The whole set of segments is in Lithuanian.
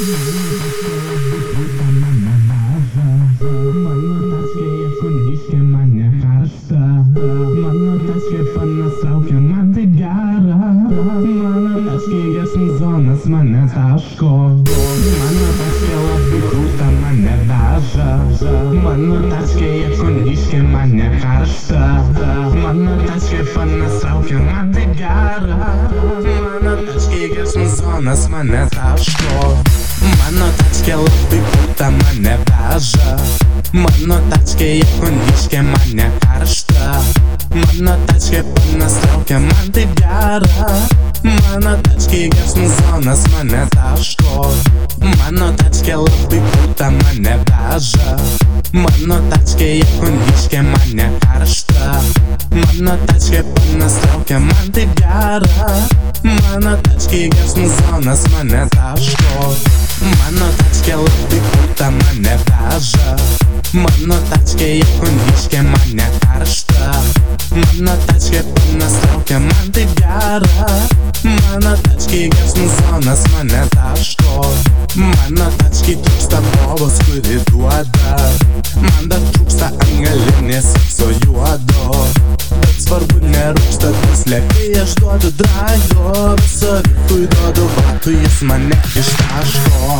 Mane taško, mano taškė labai krūta, mane veža. Mano taškė jekoniškė, mane karšta. Mano taškė fanas traukia, man taip gera. Mano taškė gersmas zonas, mane taško. Mano taškė labai krūta, mane veža. Mano taškė jekoniškė, mane karšta. Mano taškė fanas traukia, man taip gera. Mano tačkė gersmas zonas, mane taško. Mano tačkė labai krūta, mane veža. Mano tačkė jekoniškė, mane karšta. Mano tačkė panas traukia, man taip gera. Mano tačkė gersmas zonas, mane taško. Mano tačkė labai krūta, mane veža. Mano tačkė jekoniškė, mane karšta. Mano tačkė panas traukia, man taip gera. Mano tačkė gersmas zonas, mane taško. Mano tačkė trūksta bobos, kuri duoda. Man dar trūksta angelinės sekso juodo. Bet svarbu nerūksta duslė, kai aš duodu drago. Savifui duodu vatų, jis mane ištaško.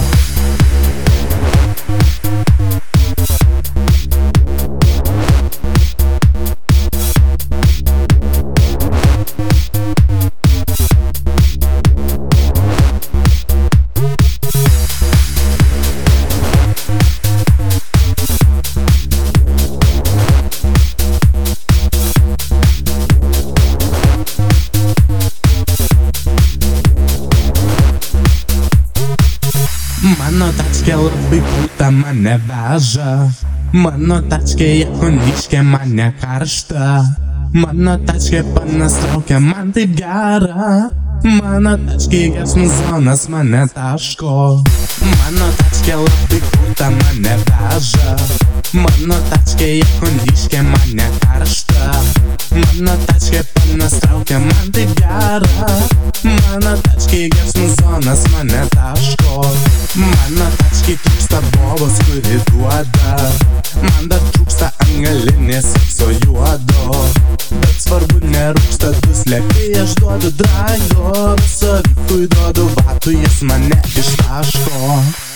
Mano tačkė labai krūta, mane veža. Mano tačkė jekoniškė, mane karšta. Mano tačkė panas traukia, man taip gera. Mano tačkė gersmas zonas, mane taško. Mano tačkė labai krūta, mane veža. Mano tačkė jekoniškė, mane karšta. Mano tačkė panas traukia, man taip gera. Mano tačkė gersmas zonas, mane taško. Mano tačkė trūksta bobos, kuri duoda. Man dar trūksta angelinės sekso juodo. Bet svarbu nerūksta duslė, kai aš duodu drago. Savifui duodu vatų, jis mane ištaško.